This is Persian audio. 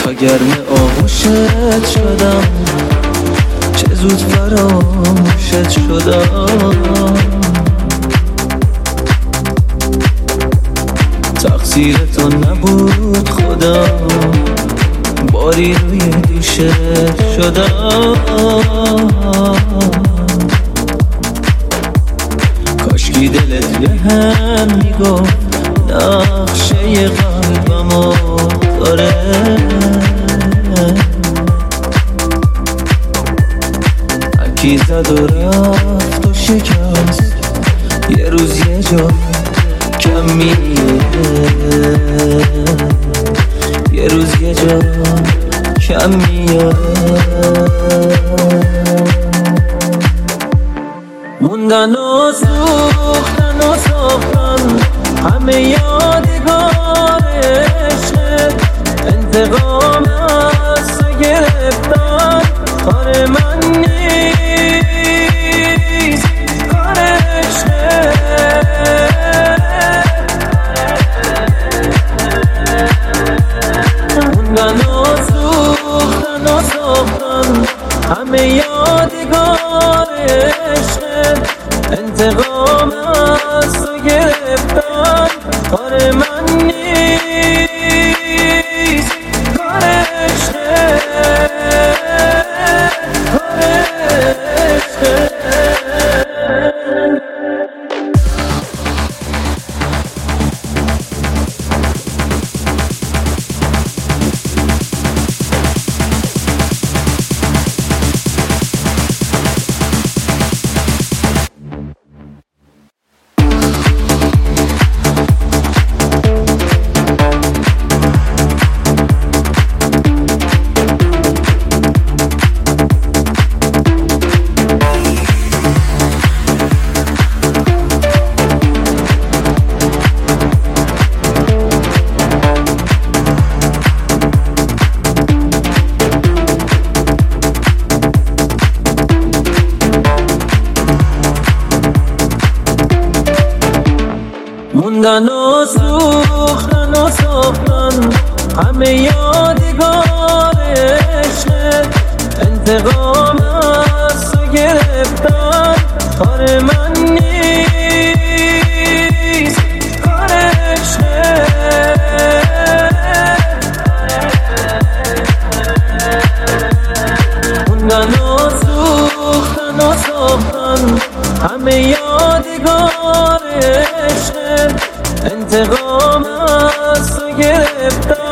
تا گرم آغوشت شدم، چه زود فراموشت شدم. تقصیر تو نبود خدا، باری روی دوشت شدم. کاشکی دلت به هم میگفت نقشه قلبمو داره. هرکی زد و رفت و شکست، یه روز یه جا کمیه، یه روز یه جا کمیه. موندن و سوختن و ساختن همه یادگار عشقت، انتقام از تو گرفتن کار من نیست، کار عشقت. موندن و سوختن و ساختن همه یادگار عشقت، انتقام از تو گرفتن کار من نیست، کار عشقت، کار عشقت. موندن و سوختن و ساختن همه یادگار عشقت، انتقام از تو گرفتن کار من نیست، کار عشقت. موندن و سوختن و ساختن همه یادگار عشقت، انتقام از تو گرفتن